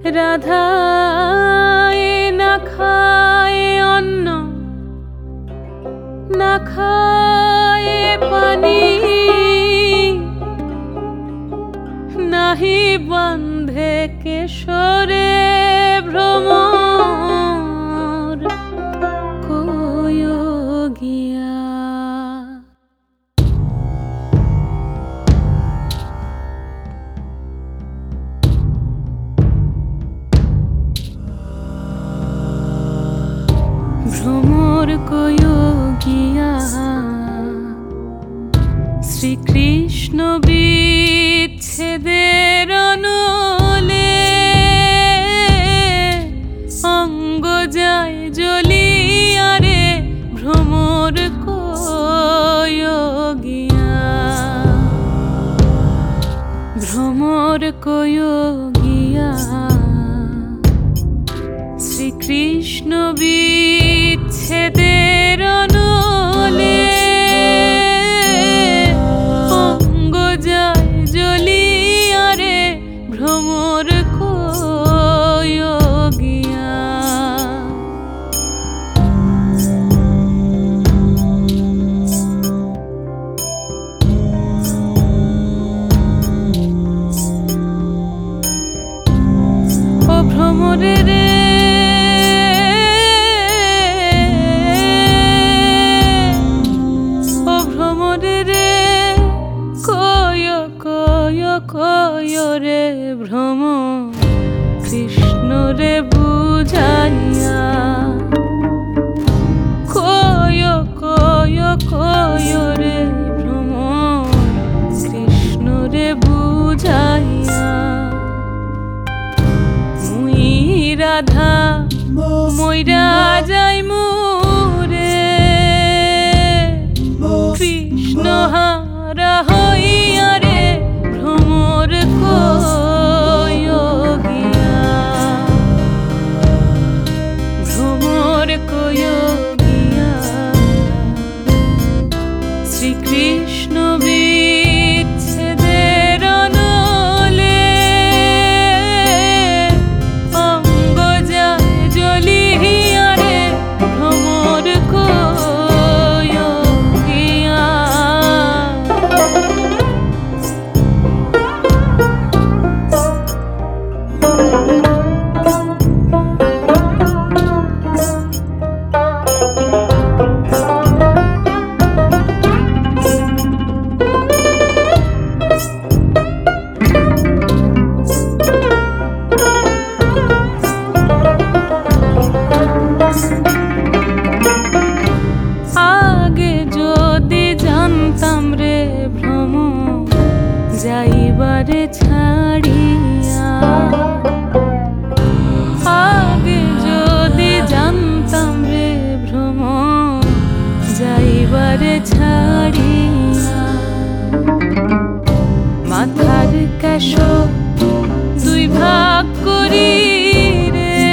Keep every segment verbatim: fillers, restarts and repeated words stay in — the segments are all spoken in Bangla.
রাধা না খায় অন্ন, না খায় পানি, নাহি বান্ধে কেশরে ভ্রমর কয়োগিয়া। ভ্রমর কয়োগিয়া শ্রীকৃষ্ণ বিচ্ছেদের অনলে, অঙ্গ যায় জ্বলিয়া রে ভ্রমর কয়োগিয়া। ভ্রমর কয়োগিয়া শ্রীকৃষ্ণ বিচ্ছেদের অনলে, অঙ্গ যায় জ্বলিয়া রে ভ্রমর কয়োগিয়া। ও ভ্রমরে রে কয় রে ভ্রম কৃষ্ণ রে বুঝাইয়া, কয় কয় কয় রে ভ্রম কৃষ্ণ রে বুঝাইয়া। মুই রাধা মইরা যাই মুরে, কৃষ্ণ হারা হইয়া রে ভ্রমর কয়োগিয়া। ভ্রমর কয়োগিয়া শ্রীকৃষ্ণ বিচ্ছেদের অনলে, অঙ্গ যায় জ্বলিয়া রে ভ্রমর কয়োগিয়া। যাইবারে ছাড়িয়া, আগে যদি জানতাম রে ভ্রম যাইবারে ছাড়িয়া। মাথার কেশ দুই ভাগ করি রে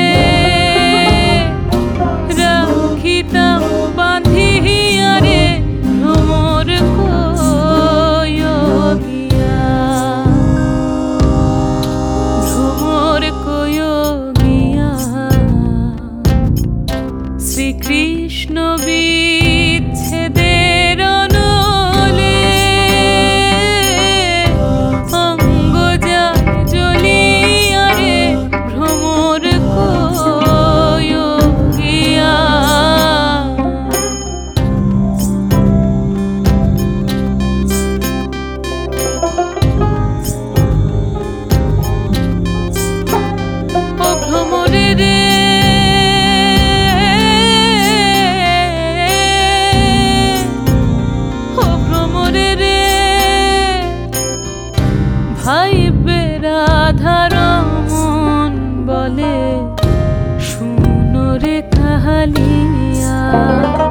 রাখিতাম বাঁধিয়া রে ভ্রমর কয়োগিয়া। ভ্রমর কয়োগিয়া শ্রীকৃষ্ণ বিচ্ছেদের অনলে, অঙ্গ যায় জ্বলিয়া রে ভ্রমর কয়োগিয়া। ও ভ্রমরে রে ভাইবে রাধার মন বলে শুনো রে কাহালিয়া।